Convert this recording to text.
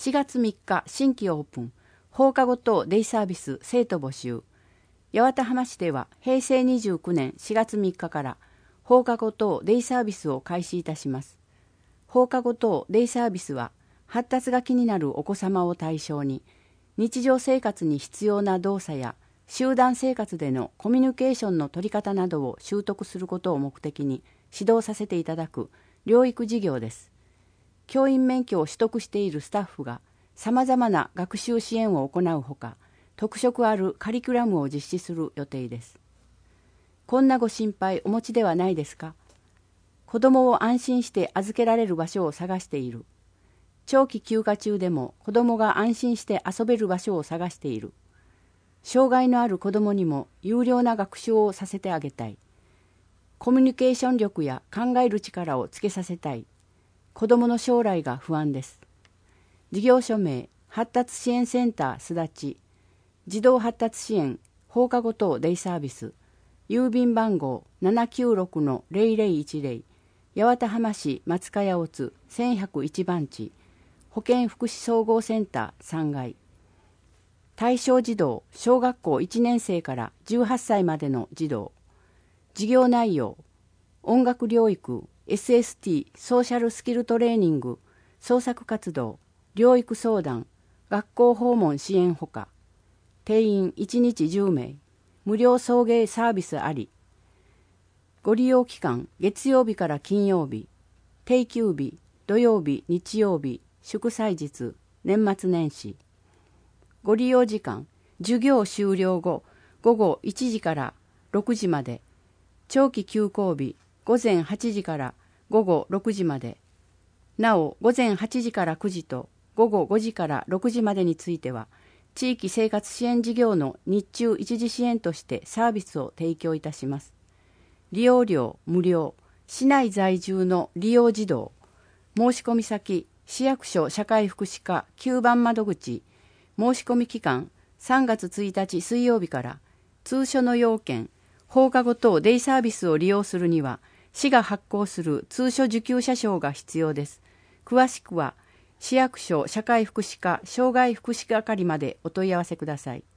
4月3日新規オープン、放課後等デイサービス生徒募集。八幡浜市では平成29年4月3日から放課後等デイサービスを開始いたします。放課後等デイサービスは発達が気になるお子様を対象に、日常生活に必要な動作や集団生活でのコミュニケーションの取り方などを習得することを目的に指導させていただく療育事業です。教員免許を取得しているスタッフがさまざまな学習支援を行うほか、特色あるカリキュラムを実施する予定です。こんなご心配お持ちではないですか？子どもを安心して預けられる場所を探している。長期休暇中でも子どもが安心して遊べる場所を探している。障害のある子どもにも有料な学習をさせてあげたい。コミュニケーション力や考える力をつけさせたい。子どもの将来が不安です。事業所名、発達支援センターすだち、児童発達支援放課後等デイサービス、郵便番号 796-0010、八幡浜市松ヶ谷大津1101番地、保健福祉総合センター3階。対象児童、小学校1年生から18歳までの児童。事業内容、音楽療育、SST、ソーシャルスキルトレーニング、創作活動、療育相談、学校訪問支援ほか。定員1日10名、無料送迎サービスあり。ご利用期間、月曜日から金曜日、定休日、土曜日、日曜日、祝祭日、年末年始。ご利用時間、授業終了後、午後1時から6時まで。長期休校日、午前8時から午後6時まで。なお、午前8時から9時と午後5時から6時までについては、地域生活支援事業の日中一時支援としてサービスを提供いたします。利用料無料、市内在住の利用児童。申込先、市役所社会福祉課9番窓口。申込期間、3月1日水曜日から。通所の要件、放課後等デイサービスを利用するには、市が発行する通所受給者証が必要です。詳しくは、市役所社会福祉課障害福祉係までお問い合わせください。